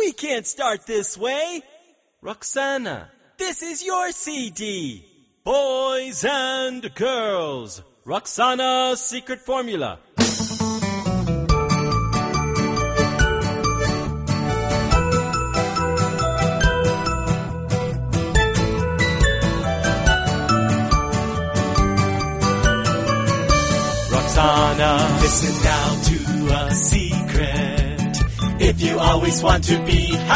We can't start this way. Roxana, this is your CD. Boys and girls, Roxana's secret formula. Roxana, listen now to a secret. If you always want to be